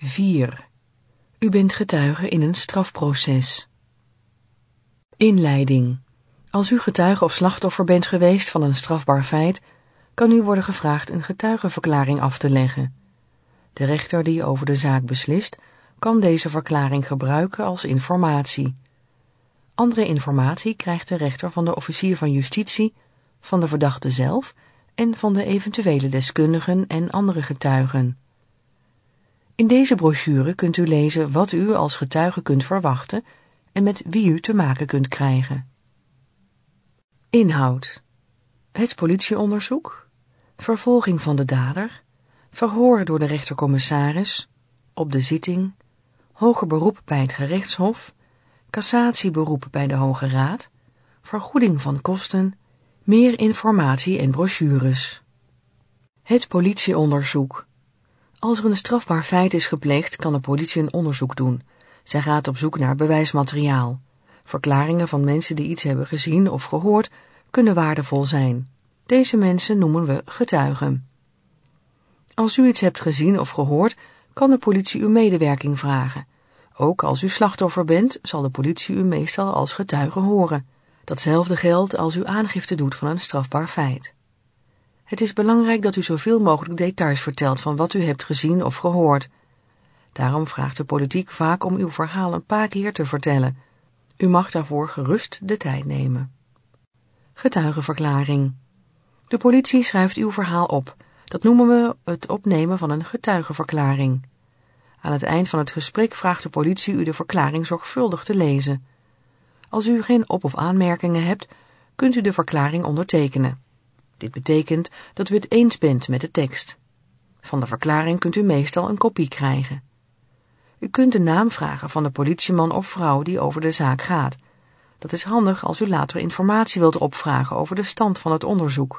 4. U bent getuige in een strafproces. Inleiding. Als u getuige of slachtoffer bent geweest van een strafbaar feit, kan u worden gevraagd een getuigenverklaring af te leggen. De rechter die over de zaak beslist, kan deze verklaring gebruiken als informatie. Andere informatie krijgt de rechter van de officier van justitie, van de verdachte zelf en van de eventuele deskundigen en andere getuigen. In deze brochure kunt u lezen wat u als getuige kunt verwachten en met wie u te maken kunt krijgen. Inhoud: het politieonderzoek, vervolging van de dader, verhoor door de rechtercommissaris, op de zitting, hoger beroep bij het gerechtshof, cassatieberoep bij de Hoge Raad, vergoeding van kosten, meer informatie en brochures. Het politieonderzoek. Als er een strafbaar feit is gepleegd, kan de politie een onderzoek doen. Zij gaat op zoek naar bewijsmateriaal. Verklaringen van mensen die iets hebben gezien of gehoord kunnen waardevol zijn. Deze mensen noemen we getuigen. Als u iets hebt gezien of gehoord, kan de politie uw medewerking vragen. Ook als u slachtoffer bent, zal de politie u meestal als getuige horen. Datzelfde geldt als u aangifte doet van een strafbaar feit. Het is belangrijk dat u zoveel mogelijk details vertelt van wat u hebt gezien of gehoord. Daarom vraagt de politiek vaak om uw verhaal een paar keer te vertellen. U mag daarvoor gerust de tijd nemen. Getuigenverklaring. De politie schrijft uw verhaal op. Dat noemen we het opnemen van een getuigenverklaring. Aan het eind van het gesprek vraagt de politie u de verklaring zorgvuldig te lezen. Als u geen op- of aanmerkingen hebt, kunt u de verklaring ondertekenen. Dit betekent dat u het eens bent met de tekst. Van de verklaring kunt u meestal een kopie krijgen. U kunt de naam vragen van de politieman of vrouw die over de zaak gaat. Dat is handig als u later informatie wilt opvragen over de stand van het onderzoek.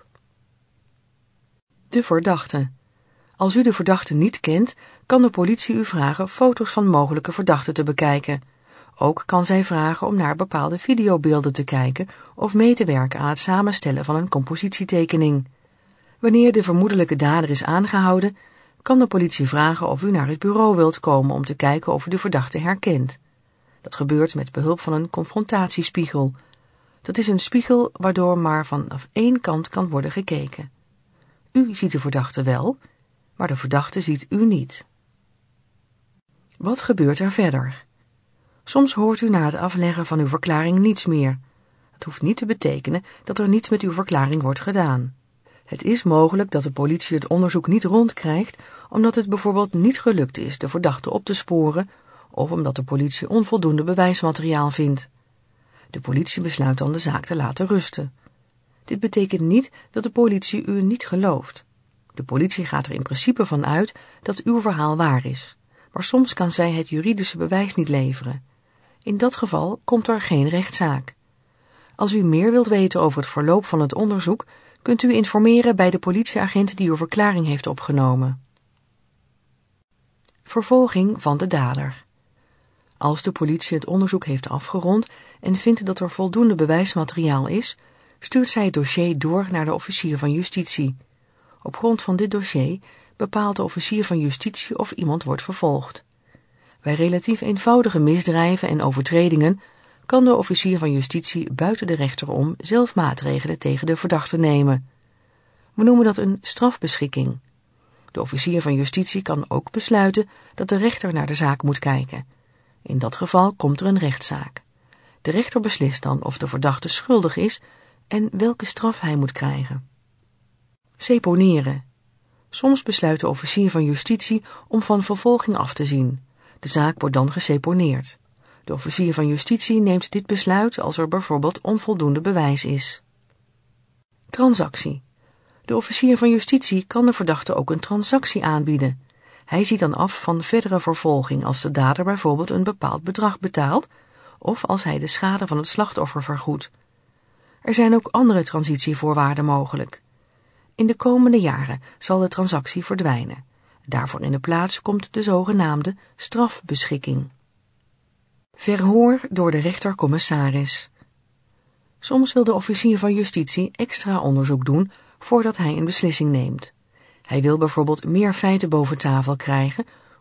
De verdachte. Als u de verdachte niet kent, kan de politie u vragen foto's van mogelijke verdachten te bekijken. Ook kan zij vragen om naar bepaalde videobeelden te kijken of mee te werken aan het samenstellen van een compositietekening. Wanneer de vermoedelijke dader is aangehouden, kan de politie vragen of u naar het bureau wilt komen om te kijken of u de verdachte herkent. Dat gebeurt met behulp van een confrontatiespiegel. Dat is een spiegel waardoor maar vanaf één kant kan worden gekeken. U ziet de verdachte wel, maar de verdachte ziet u niet. Wat gebeurt er verder? Soms hoort u na het afleggen van uw verklaring niets meer. Het hoeft niet te betekenen dat er niets met uw verklaring wordt gedaan. Het is mogelijk dat de politie het onderzoek niet rondkrijgt, omdat het bijvoorbeeld niet gelukt is de verdachte op te sporen, of omdat de politie onvoldoende bewijsmateriaal vindt. De politie besluit dan de zaak te laten rusten. Dit betekent niet dat de politie u niet gelooft. De politie gaat er in principe van uit dat uw verhaal waar is, maar soms kan zij het juridische bewijs niet leveren. In dat geval komt er geen rechtszaak. Als u meer wilt weten over het verloop van het onderzoek, kunt u informeren bij de politieagent die uw verklaring heeft opgenomen. Vervolging van de dader. Als de politie het onderzoek heeft afgerond en vindt dat er voldoende bewijsmateriaal is, stuurt zij het dossier door naar de officier van justitie. Op grond van dit dossier bepaalt de officier van justitie of iemand wordt vervolgd. Bij relatief eenvoudige misdrijven en overtredingen kan de officier van justitie buiten de rechter om zelf maatregelen tegen de verdachte nemen. We noemen dat een strafbeschikking. De officier van justitie kan ook besluiten dat de rechter naar de zaak moet kijken. In dat geval komt er een rechtszaak. De rechter beslist dan of de verdachte schuldig is en welke straf hij moet krijgen. Seponeren. Soms besluit de officier van justitie om van vervolging af te zien. De zaak wordt dan geseponeerd. De officier van justitie neemt dit besluit als er bijvoorbeeld onvoldoende bewijs is. Transactie. De officier van justitie kan de verdachte ook een transactie aanbieden. Hij ziet dan af van verdere vervolging als de dader bijvoorbeeld een bepaald bedrag betaalt of als hij de schade van het slachtoffer vergoedt. Er zijn ook andere transitievoorwaarden mogelijk. In de komende jaren zal de transactie verdwijnen. Daarvoor in de plaats komt de zogenaamde strafbeschikking. Verhoor door de rechtercommissaris. Soms wil de officier van justitie extra onderzoek doen voordat hij een beslissing neemt. Hij wil bijvoorbeeld meer feiten boven tafel krijgen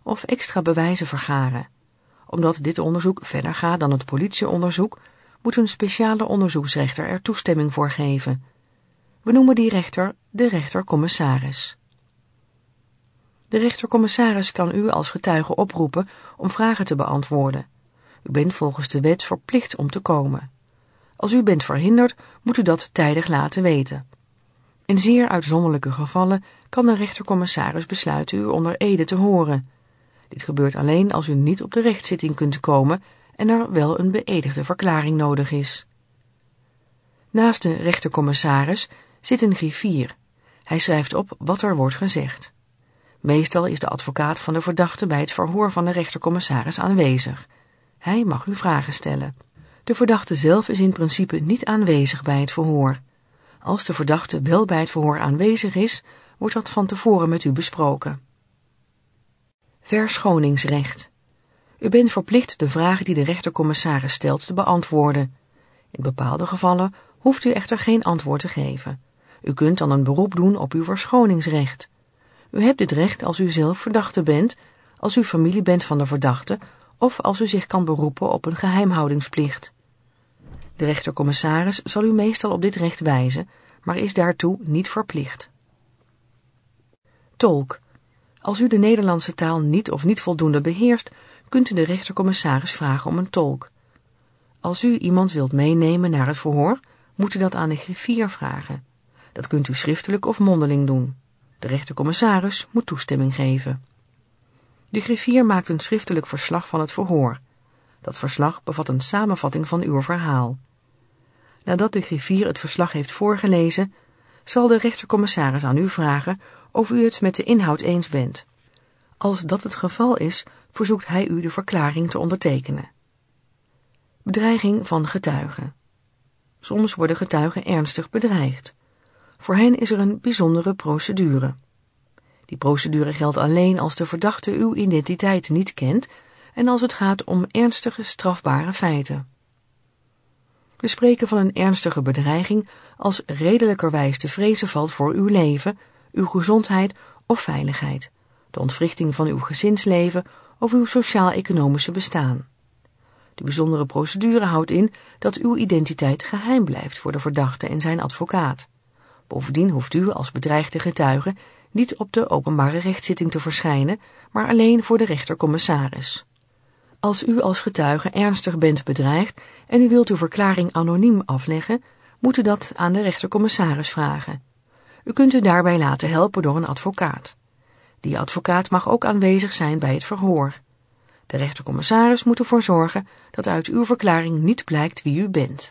of extra bewijzen vergaren. Omdat dit onderzoek verder gaat dan het politieonderzoek, moet een speciale onderzoeksrechter er toestemming voor geven. We noemen die rechter de rechter-commissaris. De rechter-commissaris kan u als getuige oproepen om vragen te beantwoorden. U bent volgens de wet verplicht om te komen. Als u bent verhinderd, moet u dat tijdig laten weten. In zeer uitzonderlijke gevallen kan de rechter-commissaris besluiten u onder ede te horen. Dit gebeurt alleen als u niet op de rechtszitting kunt komen en er wel een beëdigde verklaring nodig is. Naast de rechter-commissaris zit een griffier. Hij schrijft op wat er wordt gezegd. Meestal is de advocaat van de verdachte bij het verhoor van de rechter-commissaris aanwezig. Hij mag u vragen stellen. De verdachte zelf is in principe niet aanwezig bij het verhoor. Als de verdachte wel bij het verhoor aanwezig is, wordt dat van tevoren met u besproken. Verschoningsrecht. U bent verplicht de vragen die de rechter-commissaris stelt te beantwoorden. In bepaalde gevallen hoeft u echter geen antwoord te geven. U kunt dan een beroep doen op uw verschoningsrecht. U hebt dit recht als u zelf verdachte bent, als u familie bent van de verdachte of als u zich kan beroepen op een geheimhoudingsplicht. De rechter-commissaris zal u meestal op dit recht wijzen, maar is daartoe niet verplicht. Tolk. Als u de Nederlandse taal niet of niet voldoende beheerst, kunt u de rechter-commissaris vragen om een tolk. Als u iemand wilt meenemen naar het verhoor, moet u dat aan de griffier vragen. Dat kunt u schriftelijk of mondeling doen. De rechter-commissaris moet toestemming geven. De griffier maakt een schriftelijk verslag van het verhoor. Dat verslag bevat een samenvatting van uw verhaal. Nadat de griffier het verslag heeft voorgelezen, zal de rechter-commissaris aan u vragen of u het met de inhoud eens bent. Als dat het geval is, verzoekt hij u de verklaring te ondertekenen. Bedreiging van getuigen. Soms worden getuigen ernstig bedreigd. Voor hen is er een bijzondere procedure. Die procedure geldt alleen als de verdachte uw identiteit niet kent en als het gaat om ernstige strafbare feiten. We spreken van een ernstige bedreiging als redelijkerwijs te vrezen valt voor uw leven, uw gezondheid of veiligheid, de ontwrichting van uw gezinsleven of uw sociaal-economische bestaan. De bijzondere procedure houdt in dat uw identiteit geheim blijft voor de verdachte en zijn advocaat. Bovendien hoeft u als bedreigde getuige niet op de openbare rechtszitting te verschijnen, maar alleen voor de rechter-commissaris. Als u als getuige ernstig bent bedreigd en u wilt uw verklaring anoniem afleggen, moet u dat aan de rechter-commissaris vragen. U kunt u daarbij laten helpen door een advocaat. Die advocaat mag ook aanwezig zijn bij het verhoor. De rechter-commissaris moet ervoor zorgen dat uit uw verklaring niet blijkt wie u bent.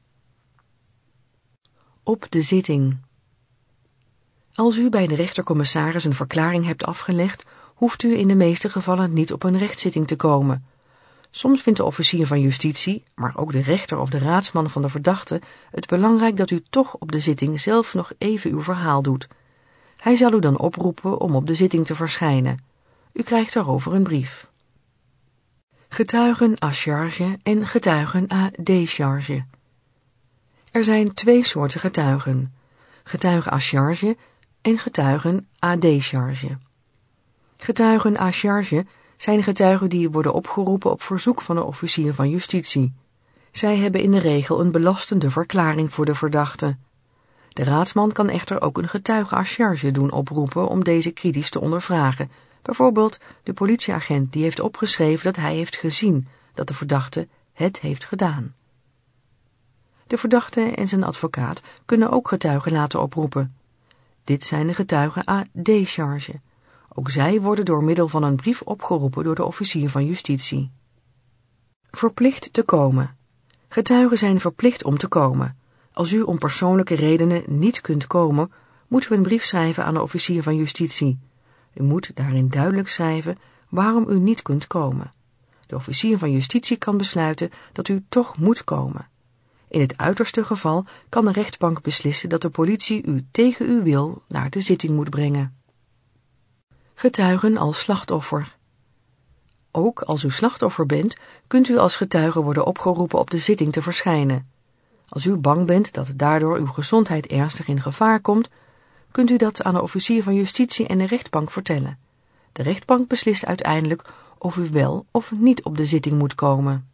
Op de zitting. Als u bij de rechter-commissaris een verklaring hebt afgelegd, hoeft u in de meeste gevallen niet op een rechtszitting te komen. Soms vindt de officier van justitie, maar ook de rechter of de raadsman van de verdachte, het belangrijk dat u toch op de zitting zelf nog even uw verhaal doet. Hij zal u dan oproepen om op de zitting te verschijnen. U krijgt daarover een brief. Getuigen à charge en getuigen à décharge. Er zijn twee soorten getuigen: getuigen à charge en getuigen à décharge. Getuigen à charge zijn getuigen die worden opgeroepen op verzoek van de officier van justitie. Zij hebben in de regel een belastende verklaring voor de verdachte. De raadsman kan echter ook een getuige à charge doen oproepen om deze kritisch te ondervragen. Bijvoorbeeld de politieagent die heeft opgeschreven dat hij heeft gezien dat de verdachte het heeft gedaan. De verdachte en zijn advocaat kunnen ook getuigen laten oproepen. Dit zijn de getuigen à décharge. Ook zij worden door middel van een brief opgeroepen door de officier van justitie. Verplicht te komen. Getuigen zijn verplicht om te komen. Als u om persoonlijke redenen niet kunt komen, moeten we een brief schrijven aan de officier van justitie. U moet daarin duidelijk schrijven waarom u niet kunt komen. De officier van justitie kan besluiten dat u toch moet komen. In het uiterste geval kan de rechtbank beslissen dat de politie u tegen uw wil naar de zitting moet brengen. Getuigen als slachtoffer. Ook als u slachtoffer bent, kunt u als getuige worden opgeroepen op de zitting te verschijnen. Als u bang bent dat daardoor uw gezondheid ernstig in gevaar komt, kunt u dat aan de officier van justitie en de rechtbank vertellen. De rechtbank beslist uiteindelijk of u wel of niet op de zitting moet komen.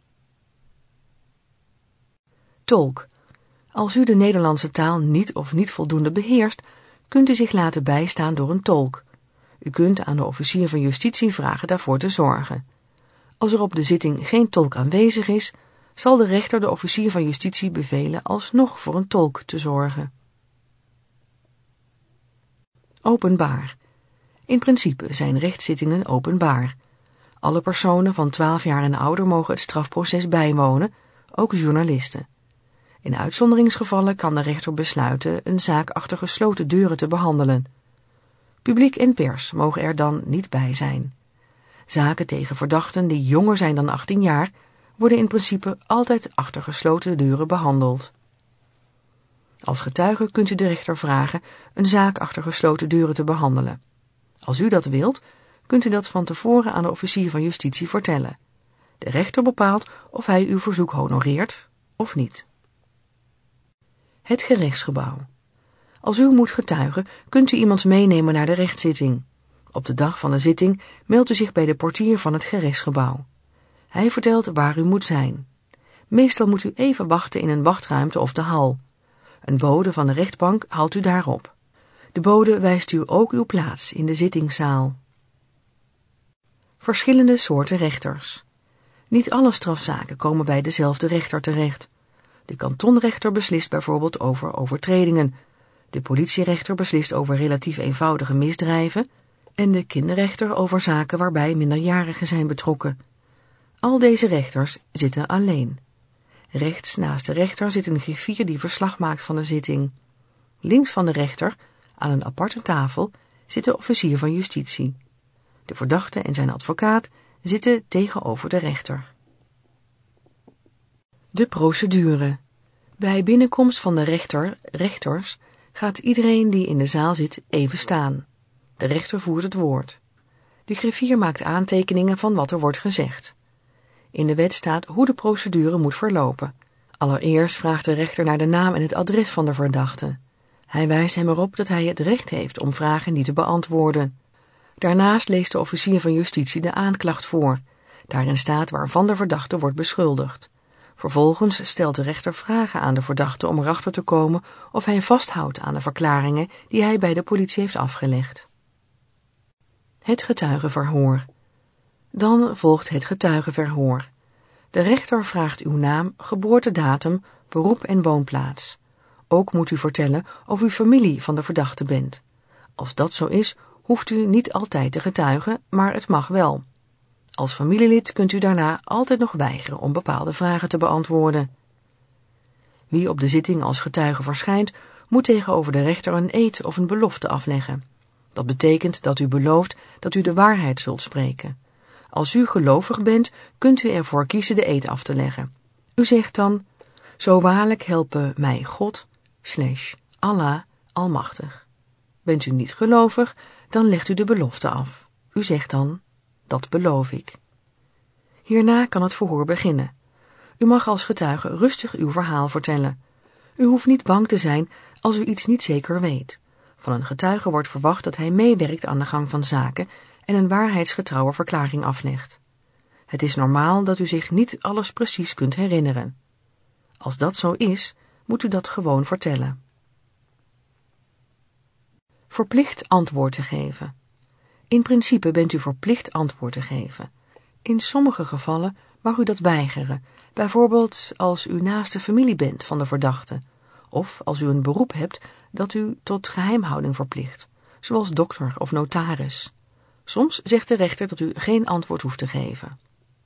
Tolk. Als u de Nederlandse taal niet of niet voldoende beheerst, kunt u zich laten bijstaan door een tolk. U kunt aan de officier van justitie vragen daarvoor te zorgen. Als er op de zitting geen tolk aanwezig is, zal de rechter de officier van justitie bevelen alsnog voor een tolk te zorgen. Openbaar. In principe zijn rechtszittingen openbaar. Alle personen van 12 jaar en ouder mogen het strafproces bijwonen, ook journalisten. In uitzonderingsgevallen kan de rechter besluiten een zaak achter gesloten deuren te behandelen. Publiek en pers mogen er dan niet bij zijn. Zaken tegen verdachten die jonger zijn dan 18 jaar worden in principe altijd achter gesloten deuren behandeld. Als getuige kunt u de rechter vragen een zaak achter gesloten deuren te behandelen. Als u dat wilt, kunt u dat van tevoren aan de officier van justitie vertellen. De rechter bepaalt of hij uw verzoek honoreert of niet. Het gerechtsgebouw. Als u moet getuigen, kunt u iemand meenemen naar de rechtszitting. Op de dag van de zitting meldt u zich bij de portier van het gerechtsgebouw. Hij vertelt waar u moet zijn. Meestal moet u even wachten in een wachtruimte of de hal. Een bode van de rechtbank haalt u daarop. De bode wijst u ook uw plaats in de zittingszaal. Verschillende soorten rechters. Niet alle strafzaken komen bij dezelfde rechter terecht. De kantonrechter beslist bijvoorbeeld over overtredingen. De politierechter beslist over relatief eenvoudige misdrijven en de kinderrechter over zaken waarbij minderjarigen zijn betrokken. Al deze rechters zitten alleen. Rechts naast de rechter zit een griffier die verslag maakt van de zitting. Links van de rechter, aan een aparte tafel, zit de officier van justitie. De verdachte en zijn advocaat zitten tegenover de rechter. De procedure. Bij binnenkomst van de rechters, gaat iedereen die in de zaal zit even staan. De rechter voert het woord. De griffier maakt aantekeningen van wat er wordt gezegd. In de wet staat hoe de procedure moet verlopen. Allereerst vraagt de rechter naar de naam en het adres van de verdachte. Hij wijst hem erop dat hij het recht heeft om vragen niet te beantwoorden. Daarnaast leest de officier van justitie de aanklacht voor. Daarin staat waarvan de verdachte wordt beschuldigd. Vervolgens stelt de rechter vragen aan de verdachte om erachter te komen of hij vasthoudt aan de verklaringen die hij bij de politie heeft afgelegd. Het getuigenverhoor. Dan volgt het getuigenverhoor. De rechter vraagt uw naam, geboortedatum, beroep en woonplaats. Ook moet u vertellen of u familie van de verdachte bent. Als dat zo is, hoeft u niet altijd te getuigen, maar het mag wel. Als familielid kunt u daarna altijd nog weigeren om bepaalde vragen te beantwoorden. Wie op de zitting als getuige verschijnt, moet tegenover de rechter een eed of een belofte afleggen. Dat betekent dat u belooft dat u de waarheid zult spreken. Als u gelovig bent, kunt u ervoor kiezen de eed af te leggen. U zegt dan, zo waarlijk helpen mij God, Allah, almachtig. Bent u niet gelovig, dan legt u de belofte af. U zegt dan, dat beloof ik. Hierna kan het verhoor beginnen. U mag als getuige rustig uw verhaal vertellen. U hoeft niet bang te zijn als u iets niet zeker weet. Van een getuige wordt verwacht dat hij meewerkt aan de gang van zaken en een waarheidsgetrouwe verklaring aflegt. Het is normaal dat u zich niet alles precies kunt herinneren. Als dat zo is, moet u dat gewoon vertellen. Verplicht antwoord te geven. In principe bent u verplicht antwoord te geven. In sommige gevallen mag u dat weigeren, bijvoorbeeld als u naaste familie bent van de verdachte, of als u een beroep hebt dat u tot geheimhouding verplicht, zoals dokter of notaris. Soms zegt de rechter dat u geen antwoord hoeft te geven.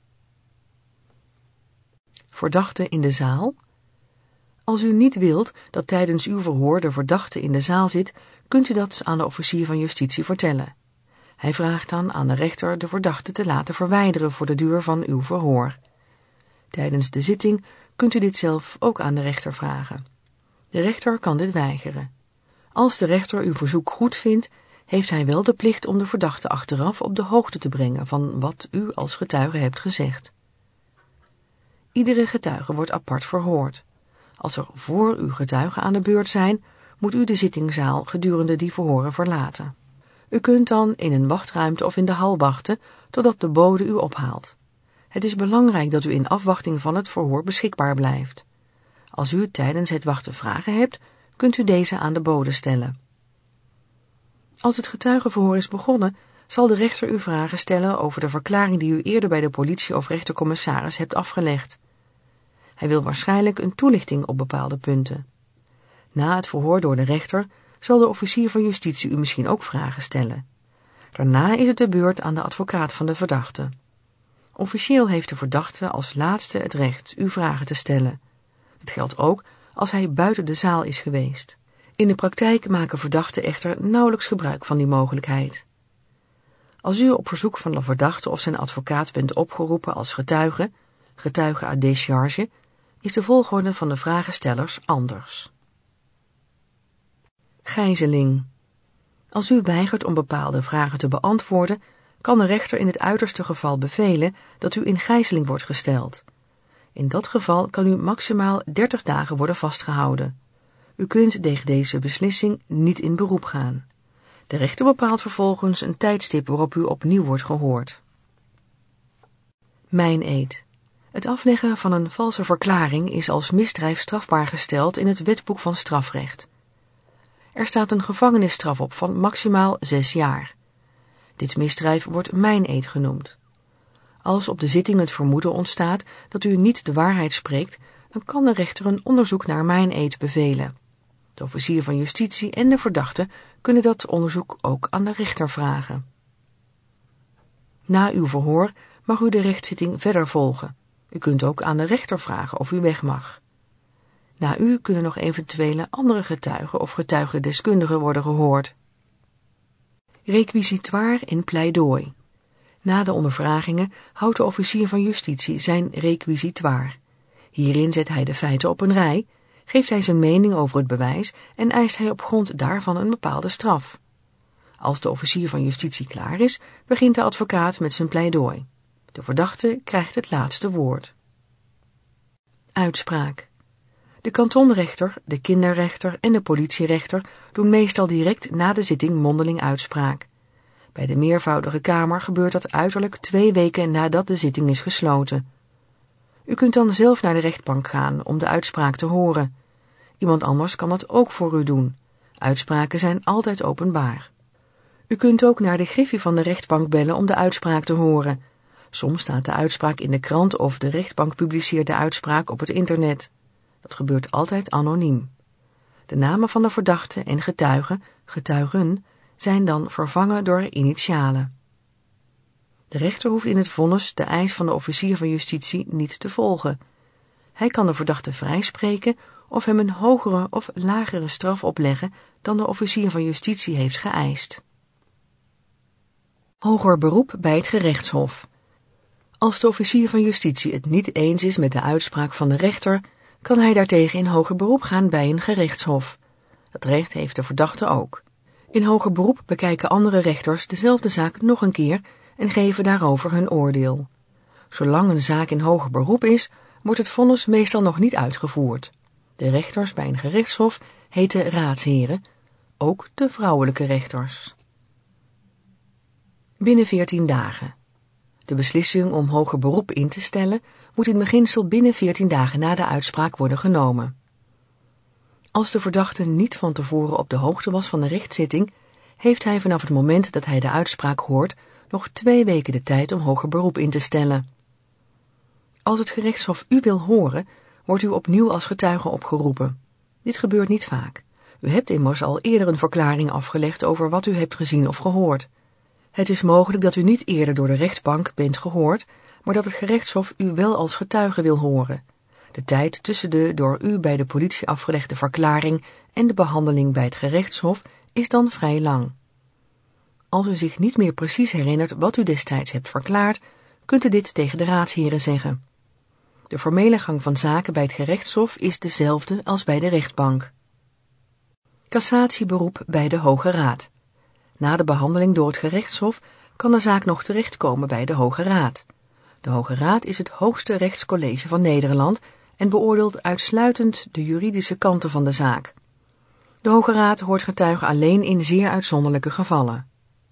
Verdachte in de zaal. Als u niet wilt dat tijdens uw verhoor de verdachte in de zaal zit, kunt u dat aan de officier van justitie vertellen. Hij vraagt dan aan de rechter de verdachte te laten verwijderen voor de duur van uw verhoor. Tijdens de zitting kunt u dit zelf ook aan de rechter vragen. De rechter kan dit weigeren. Als de rechter uw verzoek goed vindt, heeft hij wel de plicht om de verdachte achteraf op de hoogte te brengen van wat u als getuige hebt gezegd. Iedere getuige wordt apart verhoord. Als er voor uw getuigen aan de beurt zijn, moet u de zittingszaal gedurende die verhoren verlaten. U kunt dan in een wachtruimte of in de hal wachten totdat de bode u ophaalt. Het is belangrijk dat u in afwachting van het verhoor beschikbaar blijft. Als u tijdens het wachten vragen hebt, kunt u deze aan de bode stellen. Als het getuigenverhoor is begonnen, zal de rechter u vragen stellen over de verklaring die u eerder bij de politie of rechtercommissaris hebt afgelegd. Hij wil waarschijnlijk een toelichting op bepaalde punten. Na het verhoor door de rechter zal de officier van justitie u misschien ook vragen stellen. Daarna is het de beurt aan de advocaat van de verdachte. Officieel heeft de verdachte als laatste het recht u vragen te stellen. Dat geldt ook als hij buiten de zaal is geweest. In de praktijk maken verdachten echter nauwelijks gebruik van die mogelijkheid. Als u op verzoek van de verdachte of zijn advocaat bent opgeroepen als getuige à décharge, is de volgorde van de vragenstellers anders. Gijzeling. Als u weigert om bepaalde vragen te beantwoorden, kan de rechter in het uiterste geval bevelen dat u in gijzeling wordt gesteld. In dat geval kan u maximaal 30 dagen worden vastgehouden. U kunt tegen deze beslissing niet in beroep gaan. De rechter bepaalt vervolgens een tijdstip waarop u opnieuw wordt gehoord. Meineed. Het afleggen van een valse verklaring is als misdrijf strafbaar gesteld in het Wetboek van Strafrecht. Er staat een gevangenisstraf op van maximaal 6 jaar. Dit misdrijf wordt meineed genoemd. Als op de zitting het vermoeden ontstaat dat u niet de waarheid spreekt, dan kan de rechter een onderzoek naar meineed bevelen. De officier van justitie en de verdachte kunnen dat onderzoek ook aan de rechter vragen. Na uw verhoor mag u de rechtszitting verder volgen. U kunt ook aan de rechter vragen of u weg mag. Na u kunnen nog eventuele andere getuigen of getuigendeskundigen worden gehoord. Requisitoire en pleidooi. Na de ondervragingen houdt de officier van justitie zijn requisitoire. Hierin zet hij de feiten op een rij, geeft hij zijn mening over het bewijs en eist hij op grond daarvan een bepaalde straf. Als de officier van justitie klaar is, begint de advocaat met zijn pleidooi. De verdachte krijgt het laatste woord. Uitspraak. De kantonrechter, de kinderrechter en de politierechter doen meestal direct na de zitting mondeling uitspraak. Bij de meervoudige kamer gebeurt dat uiterlijk 2 weken nadat de zitting is gesloten. U kunt dan zelf naar de rechtbank gaan om de uitspraak te horen. Iemand anders kan dat ook voor u doen. Uitspraken zijn altijd openbaar. U kunt ook naar de griffie van de rechtbank bellen om de uitspraak te horen. Soms staat de uitspraak in de krant of de rechtbank publiceert de uitspraak op het internet. Dat gebeurt altijd anoniem. De namen van de verdachte en getuigen, zijn dan vervangen door initialen. De rechter hoeft in het vonnis de eis van de officier van justitie niet te volgen. Hij kan de verdachte vrijspreken of hem een hogere of lagere straf opleggen dan de officier van justitie heeft geëist. Hoger beroep bij het gerechtshof. Als de officier van justitie het niet eens is met de uitspraak van de rechter, kan hij daartegen in hoger beroep gaan bij een gerechtshof. Dat recht heeft de verdachte ook. In hoger beroep bekijken andere rechters dezelfde zaak nog een keer en geven daarover hun oordeel. Zolang een zaak in hoger beroep is, wordt het vonnis meestal nog niet uitgevoerd. De rechters bij een gerechtshof heten raadsheren, ook de vrouwelijke rechters. Binnen 14 dagen. De beslissing om hoger beroep in te stellen moet in beginsel binnen 14 dagen na de uitspraak worden genomen. Als de verdachte niet van tevoren op de hoogte was van de rechtszitting, heeft hij vanaf het moment dat hij de uitspraak hoort nog 2 weken de tijd om hoger beroep in te stellen. Als het gerechtshof u wil horen, wordt u opnieuw als getuige opgeroepen. Dit gebeurt niet vaak. U hebt immers al eerder een verklaring afgelegd over wat u hebt gezien of gehoord. Het is mogelijk dat u niet eerder door de rechtbank bent gehoord, maar dat het gerechtshof u wel als getuige wil horen. De tijd tussen de door u bij de politie afgelegde verklaring en de behandeling bij het gerechtshof is dan vrij lang. Als u zich niet meer precies herinnert wat u destijds hebt verklaard, kunt u dit tegen de raadsheren zeggen. De formele gang van zaken bij het gerechtshof is dezelfde als bij de rechtbank. Cassatieberoep bij de Hoge Raad. Na de behandeling door het gerechtshof kan de zaak nog terechtkomen bij de Hoge Raad. De Hoge Raad is het hoogste rechtscollege van Nederland en beoordeelt uitsluitend de juridische kanten van de zaak. De Hoge Raad hoort getuigen alleen in zeer uitzonderlijke gevallen.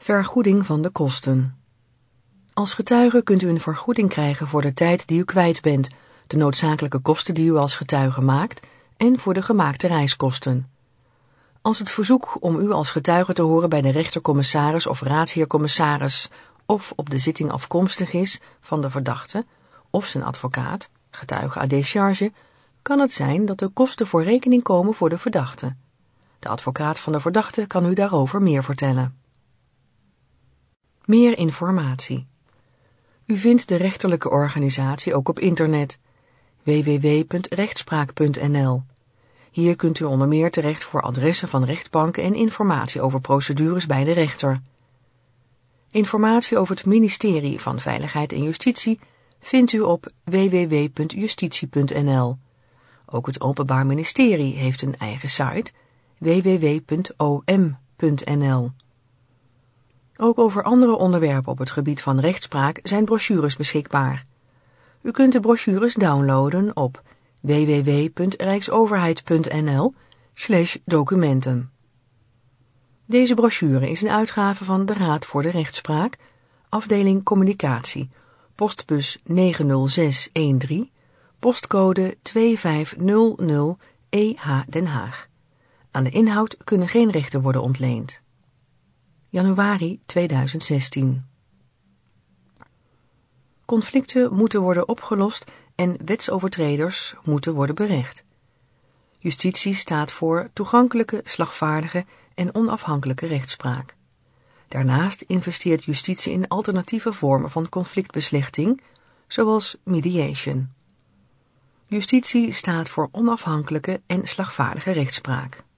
Vergoeding van de kosten. Als getuige kunt u een vergoeding krijgen voor de tijd die u kwijt bent, de noodzakelijke kosten die u als getuige maakt en voor de gemaakte reiskosten. Als het verzoek om u als getuige te horen bij de rechtercommissaris of raadsheer-commissaris of op de zitting afkomstig is van de verdachte of zijn advocaat, getuige à décharge, kan het zijn dat de kosten voor rekening komen voor de verdachte. De advocaat van de verdachte kan u daarover meer vertellen. Meer informatie. U vindt de rechterlijke organisatie ook op internet www.rechtspraak.nl. Hier kunt u onder meer terecht voor adressen van rechtbanken en informatie over procedures bij de rechter. Informatie over het ministerie van Veiligheid en Justitie vindt u op www.justitie.nl. Ook het Openbaar Ministerie heeft een eigen site www.om.nl. Ook over andere onderwerpen op het gebied van rechtspraak zijn brochures beschikbaar. U kunt de brochures downloaden op www.rijksoverheid.nl/documenten. Deze brochure is een uitgave van de Raad voor de Rechtspraak, afdeling Communicatie, postbus 90613, postcode 2500 EH Den Haag. Aan de inhoud kunnen geen rechten worden ontleend. Januari 2016. Conflicten moeten worden opgelost en wetsovertreders moeten worden berecht. Justitie staat voor toegankelijke, slagvaardige en onafhankelijke rechtspraak. Daarnaast investeert justitie in alternatieve vormen van conflictbeslechting, zoals mediation. Justitie staat voor onafhankelijke en slagvaardige rechtspraak.